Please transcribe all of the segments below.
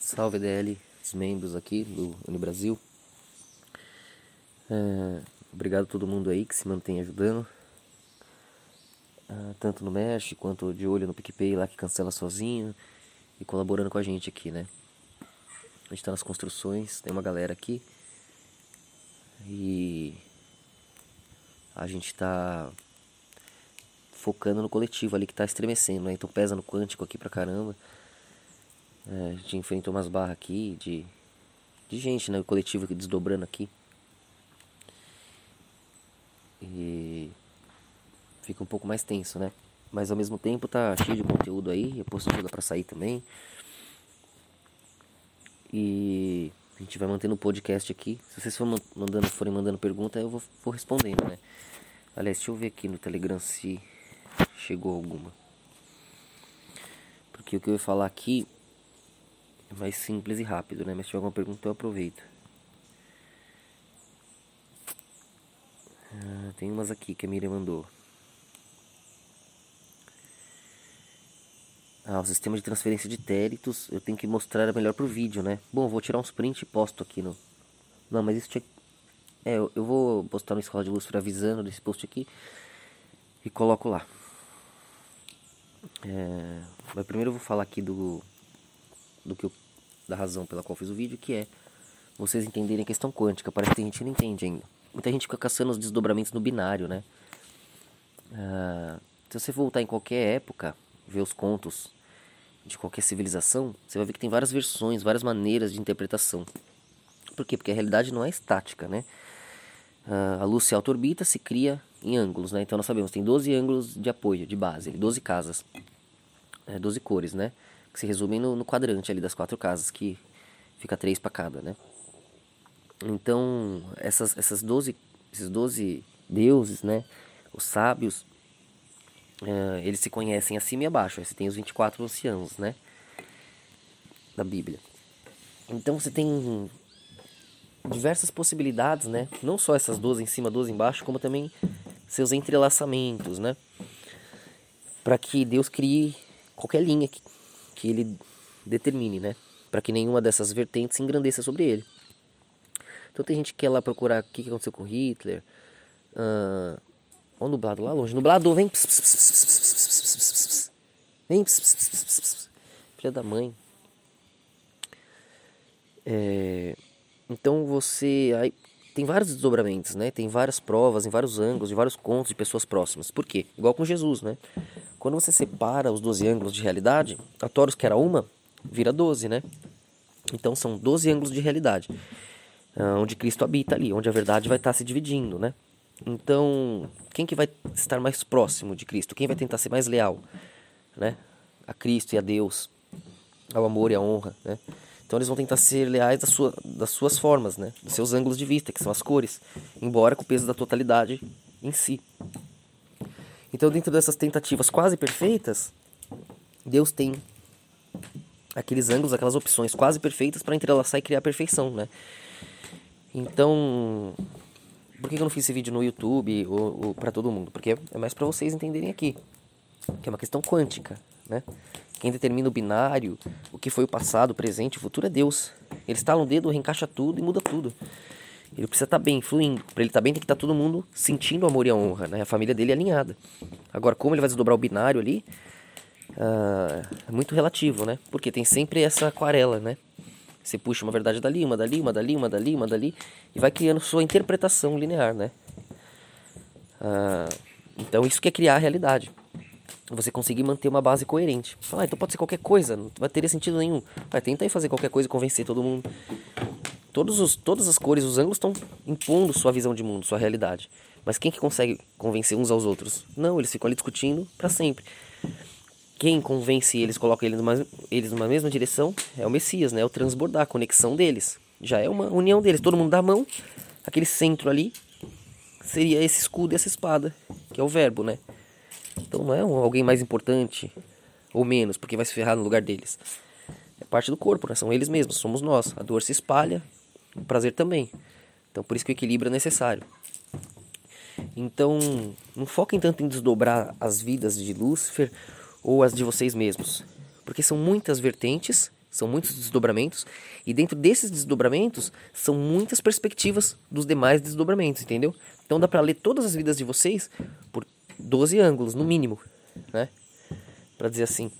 Salve DL, os membros aqui do Unibrasil. Obrigado a todo mundo aí que se mantém ajudando, tanto no Mesh quanto de olho no PicPay lá que cancela sozinho e colaborando com a gente aqui, né? A gente tá nas construções, tem uma galera aqui e a gente tá focando no coletivo ali que tá estremecendo, né? Então pesa no quântico aqui pra caramba. A gente enfrentou umas barras aqui de gente, né? O coletivo aqui desdobrando aqui. E fica um pouco mais tenso, né? Mas ao mesmo tempo tá cheio de conteúdo aí. Eu posto tudo pra sair também. E a gente vai mantendo o podcast aqui. Se vocês forem mandando pergunta, eu vou respondendo, né? Aliás, deixa eu ver aqui no Telegram se chegou alguma. Porque o que eu ia falar aqui é mais simples e rápido, né? Mas se tiver alguma pergunta eu aproveito. Tem umas aqui que a Miriam mandou. O sistema de transferência de téritos eu tenho que mostrar melhor pro vídeo, né? Bom, eu vou tirar uns prints e posto aqui no... Não, mas isso tinha... eu vou postar no Escola de Lúcifer avisando desse post aqui e coloco lá. Mas primeiro eu vou falar aqui da razão pela qual fiz o vídeo, que é vocês entenderem a questão quântica. Parece que tem gente que não entende ainda. Muita gente fica caçando os desdobramentos no binário, né? Se você voltar em qualquer época, ver os contos de qualquer civilização, você vai ver que tem várias versões, várias maneiras de interpretação. Por quê? Porque a realidade não é estática, né? A luz se auto-orbita, se cria em ângulos, né? Então nós sabemos, tem 12 ângulos de apoio, de base, 12 casas, 12 cores, né? Que se resumem no quadrante ali das 4 casas, que fica 3 para cada, né? Então, esses 12 deuses, né? Os sábios, eles se conhecem acima e abaixo. Aí você tem os 24 anciãos, né? Da Bíblia. Então você tem diversas possibilidades, né? Não só essas 12 em cima, 12 embaixo, como também seus entrelaçamentos, né? Para que Deus crie qualquer linha que ele determine, né? Para que nenhuma dessas vertentes se engrandeça sobre ele. Então tem gente que quer lá procurar o que aconteceu com Hitler. Olha o nublado lá longe. Nublado, vem. Vem. Filha da mãe. Então você... Aí, tem vários desdobramentos, né? Tem várias provas em vários ângulos, de vários contos de pessoas próximas. Por quê? Igual com Jesus, né? Quando você separa os 12 ângulos de realidade, a Torus, que era uma, vira 12, né? Então são 12 ângulos de realidade. Onde Cristo habita ali, onde a verdade vai estar se dividindo, né? Então, quem que vai estar mais próximo de Cristo? Quem vai tentar ser mais leal, né? A Cristo e a Deus, ao amor e à honra, né? Então eles vão tentar ser leais das suas formas, né? Dos seus ângulos de vista, que são as cores, embora com o peso da totalidade em si. Então, dentro dessas tentativas quase perfeitas, Deus tem aqueles ângulos, aquelas opções quase perfeitas para entrelaçar e criar a perfeição, né? Então, por que eu não fiz esse vídeo no YouTube ou para todo mundo? Porque é mais para vocês entenderem aqui, que é uma questão quântica, né? Quem determina o binário, o que foi o passado, o presente, o futuro é Deus. Ele estala um dedo, reencaixa tudo e muda tudo. Ele precisa estar bem, fluindo. Para ele estar bem tem que estar todo mundo sentindo o amor e a honra, né? A família dele é alinhada. Agora, como ele vai desdobrar o binário ali, é muito relativo, né? Porque tem sempre essa aquarela, né? Você puxa uma verdade dali, uma dali, uma dali, uma dali, uma dali, e vai criando sua interpretação linear, né? Então isso que é criar a realidade. Você conseguir manter uma base coerente. Então pode ser qualquer coisa, não vai ter sentido nenhum. Tenta aí fazer qualquer coisa e convencer todo mundo. Todas as cores, os ângulos estão impondo sua visão de mundo, sua realidade. Mas quem que consegue convencer uns aos outros? Não, eles ficam ali discutindo para sempre. Quem convence eles, coloca eles numa mesma direção, é o Messias, né? É o transbordar, a conexão deles. Já é uma união deles, todo mundo dá a mão. Aquele centro ali seria esse escudo e essa espada, que é o verbo, né? Então não é alguém mais importante ou menos, porque vai se ferrar no lugar deles. É parte do corpo, né? São eles mesmos, somos nós. A dor se espalha, o prazer também. Então por isso que o equilíbrio é necessário. Então não foquem tanto em desdobrar as vidas de Lúcifer ou as de vocês mesmos, porque são muitas vertentes São muitos desdobramentos, e dentro desses desdobramentos são muitas perspectivas dos demais desdobramentos, entendeu? Então dá pra ler todas as vidas de vocês por 12 ângulos, no mínimo, né? Pra dizer assim.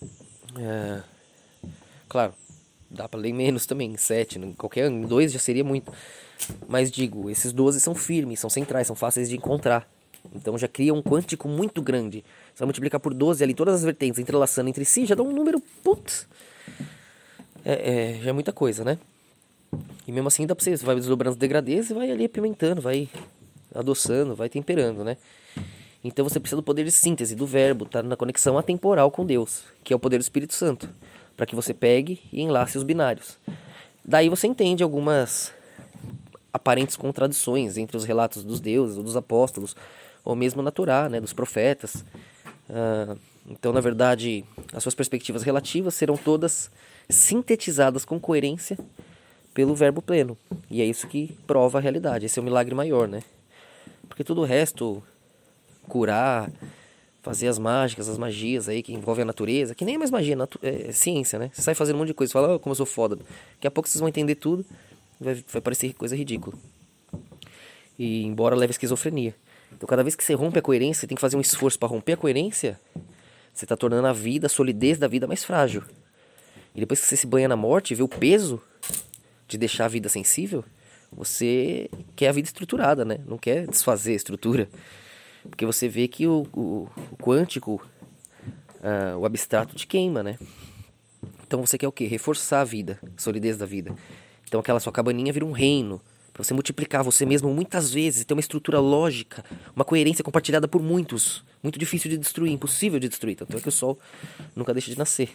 Claro, dá pra ler menos também, 7, qualquer ângulo, 2 já seria muito. Mas digo, esses 12 são firmes, são centrais, são fáceis de encontrar. Então já cria um quântico muito grande. Você vai multiplicar por 12 ali, todas as vertentes entrelaçando entre si, já dá um número, putz. Já é muita coisa, né? E mesmo assim dá pra você vai desdobrando os degradês e vai ali apimentando, vai adoçando, vai temperando, né? Então você precisa do poder de síntese, do verbo, tá na conexão atemporal com Deus, que é o poder do Espírito Santo, para que você pegue e enlace os binários. Daí você entende algumas aparentes contradições entre os relatos dos deuses ou dos apóstolos, ou mesmo na Torá, né, dos profetas. Então, na verdade, as suas perspectivas relativas serão todas sintetizadas com coerência pelo verbo pleno. E é isso que prova a realidade. Esse é o milagre maior, né? Porque tudo o resto, curar, fazer as mágicas, as magias aí que envolvem a natureza, que nem é mais magia, é ciência, né? Você sai fazendo um monte de coisa, fala, como eu sou foda. Daqui a pouco vocês vão entender tudo, vai parecer coisa ridícula. E embora leve a esquizofrenia. Então cada vez que você rompe a coerência, você tem que fazer um esforço para romper a coerência, você está tornando a vida, a solidez da vida mais frágil. E depois que você se banha na morte e vê o peso de deixar a vida sensível, você quer a vida estruturada, né? Não quer desfazer a estrutura. Porque você vê que o quântico, o abstrato te queima, né? Então você quer o quê? Reforçar a vida, a solidez da vida. Então aquela sua cabaninha vira um reino, para você multiplicar você mesmo muitas vezes, ter uma estrutura lógica, uma coerência compartilhada por muitos. Muito difícil de destruir, impossível de destruir. Tanto é que o Sol nunca deixa de nascer.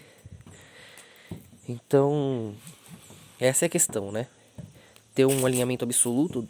Então, essa é a questão, né? Ter um alinhamento absoluto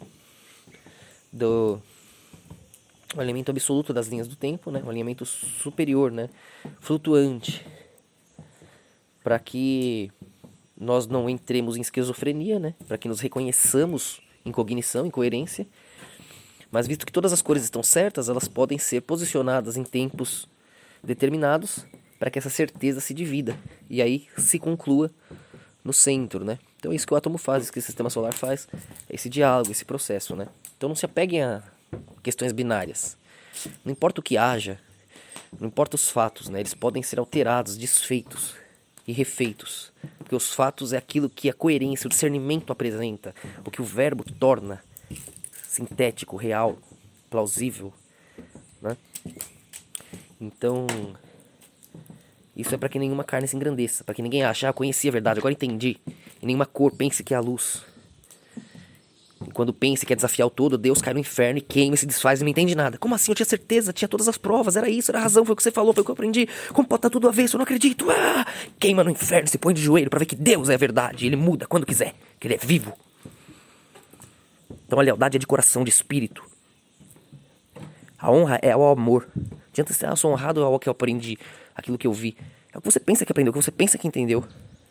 um alinhamento absoluto das linhas do tempo, né? Um alinhamento superior, né? Flutuante, para que nós não entremos em esquizofrenia, né? Para que nos reconheçamos em cognição, em coerência. Mas visto que todas as cores estão certas, elas podem ser posicionadas em tempos determinados para que essa certeza se divida e aí se conclua no centro, né? Então é isso que o átomo faz, isso que o sistema solar faz, esse diálogo, esse processo, né? Então não se apeguem a questões binárias. Não importa o que haja, não importa os fatos, né? Eles podem ser alterados, desfeitos e refeitos, porque os fatos é aquilo que a coerência, o discernimento apresenta, o que o verbo torna sintético, real, plausível, né? Então, isso é para que nenhuma carne se engrandeça, para que ninguém ache, conheci a verdade, agora entendi. E nenhuma cor pense que é a luz. E quando pense que é desafiar o todo, Deus cai no inferno e queima e se desfaz e não entende nada. Como assim? Eu tinha certeza, tinha todas as provas, era isso, era a razão, foi o que você falou, foi o que eu aprendi. Como pode estar tudo avesso? Eu não acredito. Queima no inferno, se põe de joelho para ver que Deus é a verdade. Ele muda quando quiser, que ele é vivo. Então a lealdade é de coração, de espírito. A honra é ao amor. Não adianta ser, eu sou honrado ao que eu aprendi, aquilo que eu vi. É o que você pensa que aprendeu, o que você pensa que entendeu.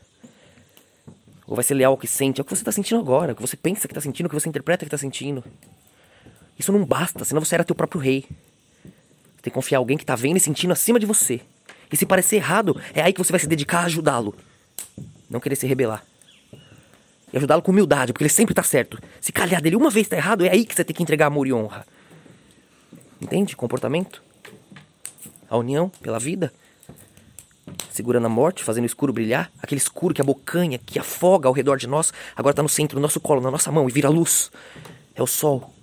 Ou vai ser leal ao que sente, é o que você está sentindo agora, o que você pensa que está sentindo, o que você interpreta que está sentindo. Isso não basta, senão você era teu próprio rei. Você tem que confiar em alguém que está vendo e sentindo acima de você. E se parecer errado, é aí que você vai se dedicar a ajudá-lo. Não querer se rebelar. E ajudá-lo com humildade, porque ele sempre está certo. Se calhar dele uma vez está errado, é aí que você tem que entregar amor e honra. Entende? Comportamento. A união pela vida. Segurando a morte, fazendo o escuro brilhar. Aquele escuro que abocanha, que afoga ao redor de nós, agora está no centro do nosso colo, na nossa mão, e vira luz. É o sol.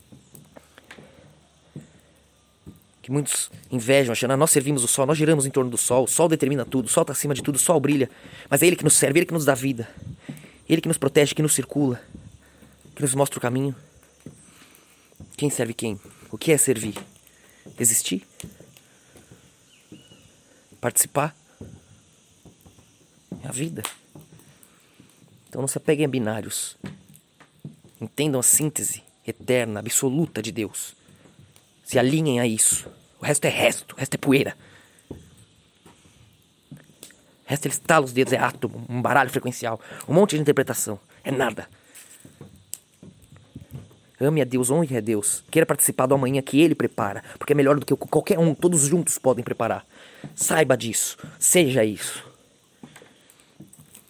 Que muitos invejam, achando, nós servimos o sol, nós giramos em torno do sol determina tudo, o sol está acima de tudo, o sol brilha. Mas é ele que nos serve, ele que nos dá vida. Ele que nos protege, que nos circula, que nos mostra o caminho. Quem serve quem? O que é servir? Existir? Participar? É a vida. Então não se apeguem a binários. Entendam a síntese eterna, absoluta de Deus. Se alinhem a isso. O resto é poeira. O resto ele estala os dedos, é átomo, um baralho frequencial, um monte de interpretação. É nada. Ame a Deus, honre a Deus. Queira participar do amanhã que Ele prepara, porque é melhor do que qualquer um, todos juntos podem preparar. Saiba disso, seja isso.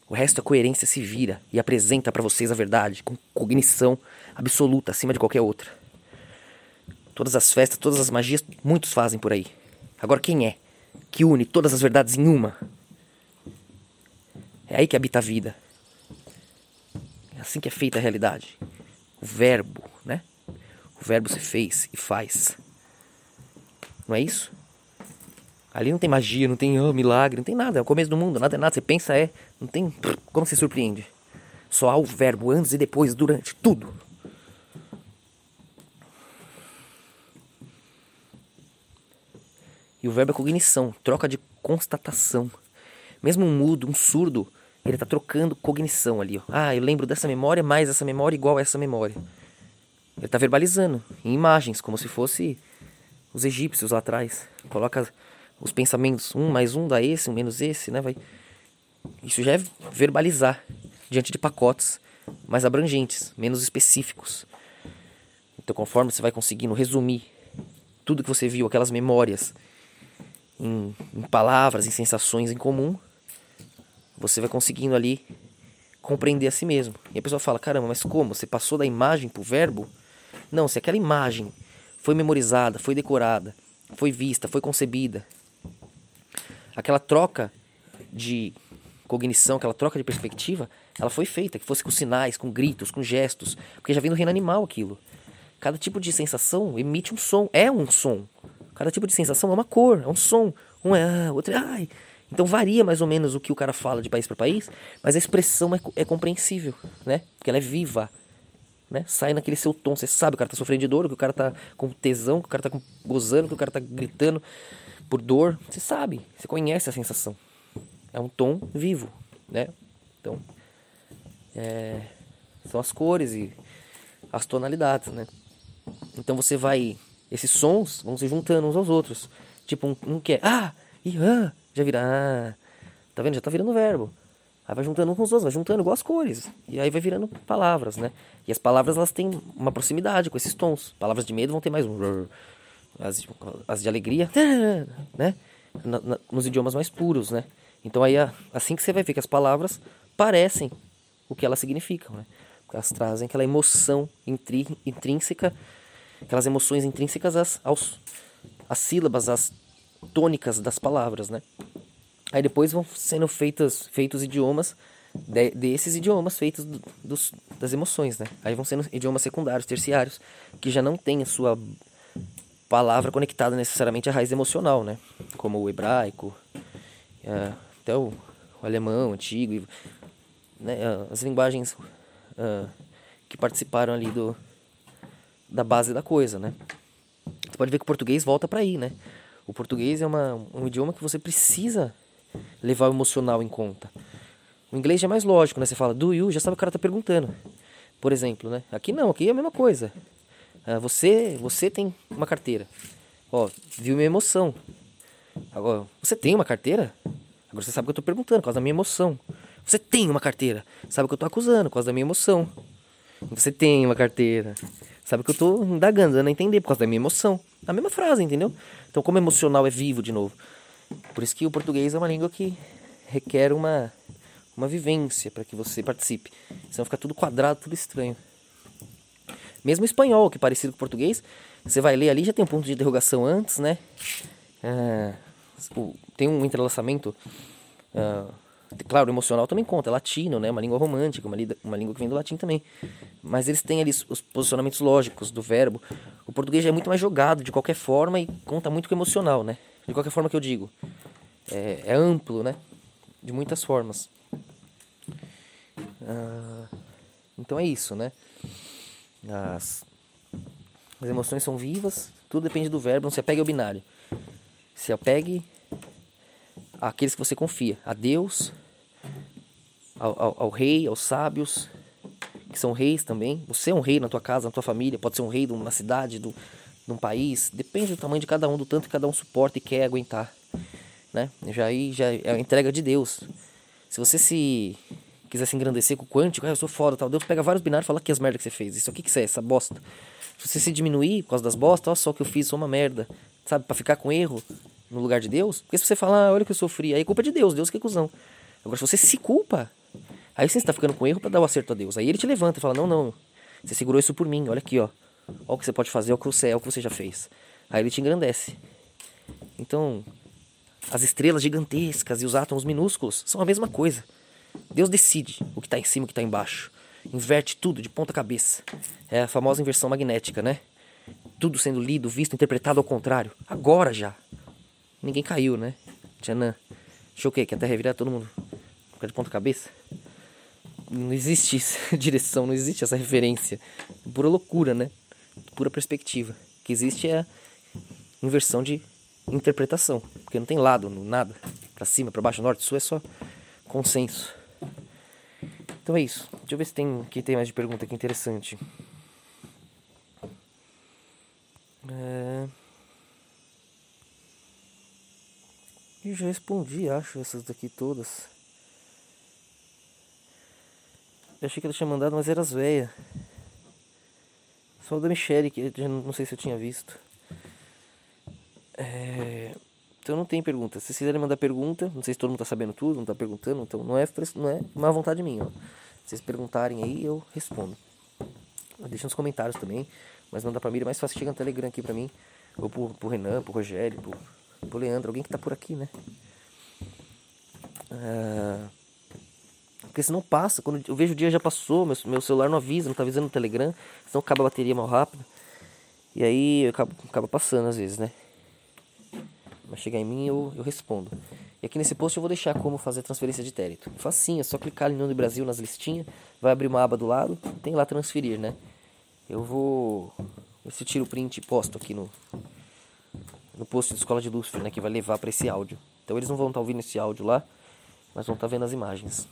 O resto, a coerência se vira e apresenta para vocês a verdade com cognição absoluta, acima de qualquer outra. Todas as festas, todas as magias, muitos fazem por aí. Agora quem é que une todas as verdades em uma? É aí que habita a vida. É assim que é feita a realidade. O verbo, né? O verbo se fez e faz. Não é isso? Ali não tem magia, não tem milagre, não tem nada. É o começo do mundo, nada é nada. Você pensa não tem como se surpreende. Só há o verbo antes e depois, durante, tudo. E o verbo é cognição, troca de constatação. Mesmo um mudo, um surdo, ele está trocando cognição ali. Ó. Eu lembro dessa memória, mais essa memória igual a essa memória. Ele está verbalizando em imagens, como se fosse os egípcios lá atrás. Coloca os pensamentos, um mais um dá esse, um menos esse, né? Isso já é verbalizar diante de pacotes mais abrangentes, menos específicos. Então, conforme você vai conseguindo resumir tudo que você viu, aquelas memórias, em palavras, em sensações em comum, você vai conseguindo ali compreender a si mesmo. E a pessoa fala, caramba, mas como? Você passou da imagem para o verbo? Não, se aquela imagem foi memorizada, foi decorada, foi vista, foi concebida, aquela troca de cognição, aquela troca de perspectiva, ela foi feita, que fosse com sinais, com gritos, com gestos, porque já vem do reino animal aquilo. Cada tipo de sensação emite um som, é um som. Cada tipo de sensação é uma cor, é um som. Um é outro é ai. Então varia mais ou menos o que o cara fala de país para país, mas a expressão é compreensível, né? Porque ela é viva, né? Sai naquele seu tom, você sabe que o cara tá sofrendo de dor, que o cara tá com tesão, que o cara tá gozando, que o cara tá gritando por dor. Você sabe, você conhece a sensação. É um tom vivo, né? Então, são as cores e as tonalidades, né? Então você vai... Esses sons vão se juntando uns aos outros. Tipo, um que é já vira tá vendo? Já tá virando verbo. Aí vai juntando uns com os outros, vai juntando igual as cores. E aí vai virando palavras, né? E as palavras, elas têm uma proximidade com esses tons. Palavras de medo vão ter mais um... As de alegria, né? Nos idiomas mais puros, né? Então aí, assim que você vai ver que as palavras parecem o que elas significam, né? Porque elas trazem aquela emoção intrínseca, aquelas emoções intrínsecas às sílabas, às tônicas das palavras, né? Aí depois vão sendo feitos idiomas desses idiomas feitos das emoções, né? Aí vão sendo idiomas secundários, terciários, que já não tem a sua palavra conectada necessariamente à raiz emocional, né? Como o hebraico, até o alemão antigo, né? As linguagens que participaram ali da base da coisa, né? Você pode ver que o português volta para aí, né? O português é um idioma que você precisa levar o emocional em conta. O inglês já é mais lógico, né? Você fala do you, já sabe o que o cara tá perguntando. Por exemplo, né? Aqui não, aqui é a mesma coisa. Você tem uma carteira. Ó, viu minha emoção. Agora, você tem uma carteira? Agora você sabe o que eu tô perguntando, por causa da minha emoção. Você tem uma carteira? Sabe o que eu tô acusando, por causa da minha emoção. Você tem uma carteira? Sabe o que eu tô indagando, dando a entender, por causa da minha emoção. A mesma frase, entendeu? Então, como emocional é vivo de novo. Por isso que o português é uma língua que requer uma vivência para que você participe. Senão fica tudo quadrado, tudo estranho. Mesmo o espanhol, que é parecido com o português, você vai ler ali, já tem um ponto de interrogação antes, né? Tem um entrelaçamento. Claro, o emocional também conta, é latino, né? Uma língua romântica, uma língua que vem do latim também. Mas eles têm ali os posicionamentos lógicos do verbo. O português já é muito mais jogado de qualquer forma e conta muito com o emocional, né? De qualquer forma que eu digo. É amplo, né? De muitas formas. Então é isso, né? As emoções são vivas, tudo depende do verbo, não se apegue ao binário. Se apegue àqueles que você confia, a Deus, ao rei, aos sábios, que são reis também. Você é um rei na tua casa, na tua família, pode ser um rei de uma cidade, de um país, depende do tamanho de cada um, do tanto que cada um suporta e quer aguentar, né? Já é a entrega de Deus. Se você quiser se engrandecer com o quântico, eu sou foda, tal. Deus pega vários binários e fala aqui as merdas que você fez. Isso aqui que você é, essa bosta. Se você se diminuir por causa das bostas, olha só o que eu fiz, sou uma merda. Sabe, pra ficar com erro no lugar de Deus. Porque se você falar, olha o que eu sofri, aí é culpa de Deus, Deus que é cuzão. Agora, se você se culpa, Aí sim, você tá ficando com erro pra dar o acerto a Deus. Aí ele te levanta e fala, não, não, você segurou isso por mim, olha aqui, ó. Olha o que você pode fazer, olha o que você é, o que você já fez. Aí ele te engrandece. Então, as estrelas gigantescas e os átomos minúsculos são a mesma coisa. Deus decide o que está em cima e o que está embaixo. Inverte tudo de ponta cabeça. É a famosa inversão magnética, né? Tudo sendo lido, visto, interpretado ao contrário. Agora já. Ninguém caiu, né? Tchanã. Achou o quê? Que a Terra ia virar todo mundo ficar de ponta cabeça? Não existe direção, não existe essa referência. Pura loucura, né? Pura perspectiva. O que existe é a inversão de interpretação. Porque não tem lado, nada. Pra cima, pra baixo, norte, sul, é só consenso. Então é isso. Deixa eu ver se tem quem tem mais de pergunta aqui interessante. Eu já respondi, acho, essas daqui todas. Eu achei que ela tinha mandado, mas era as véia. Só o da Michelle, que eu não sei se eu tinha visto. Então não tem pergunta. Se vocês quiserem mandar pergunta, não sei se todo mundo tá sabendo tudo, não tá perguntando, então não é má vontade minha, ó. Se vocês perguntarem aí, eu respondo. Deixa nos comentários também, mas mandar pra mim é mais fácil chegar no Telegram aqui pra mim, ou pro Renan, pro Rogério, pro Leandro, alguém que tá por aqui, né? Porque senão passa, quando eu vejo o dia já passou, meu celular não avisa, não tá avisando no Telegram, senão acaba a bateria mal rápido. E aí acaba passando às vezes, né? Mas chegar em mim eu respondo. E aqui nesse post eu vou deixar como fazer transferência de Teletubbies. Facinho, é só clicar ali no Nome Brasil nas listinhas, vai abrir uma aba do lado, tem lá transferir, né? Eu vou ver se eu tiro o print e posto aqui no post da Escola de Lúcifer, né? Que vai levar para esse áudio. Então eles não vão estar ouvindo esse áudio lá, mas vão estar vendo as imagens.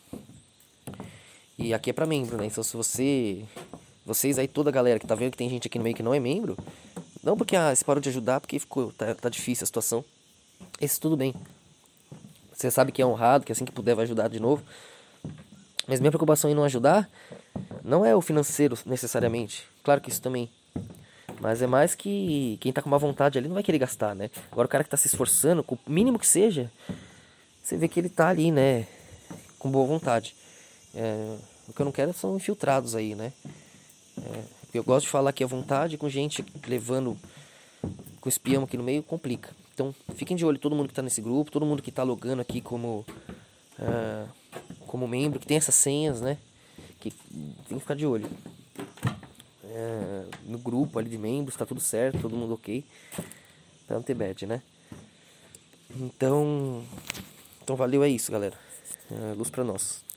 E aqui é para membro, né? Então se vocês aí, toda a galera que tá vendo que tem gente aqui no meio que não é membro, não porque você parou de ajudar, porque tá difícil a situação. Esse tudo bem. Você sabe que é honrado, que assim que puder vai ajudar de novo. Mas minha preocupação em não ajudar não é o financeiro necessariamente. Claro que isso também. Mas é mais que quem tá com má vontade ali não vai querer gastar, né? Agora o cara que tá se esforçando, com o mínimo que seja, você vê que ele tá ali, né? Com boa vontade. O que eu não quero são infiltrados aí, né? Porque eu gosto de falar que à vontade, com gente levando, com espião aqui no meio, complica. Então fiquem de olho, todo mundo que tá nesse grupo, todo mundo que tá logando aqui como membro, que tem essas senhas, né? Que tem que ficar de olho. No grupo ali de membros, tá tudo certo, todo mundo ok. Pra não ter bad, né? Então valeu, é isso, galera. Luz pra nós.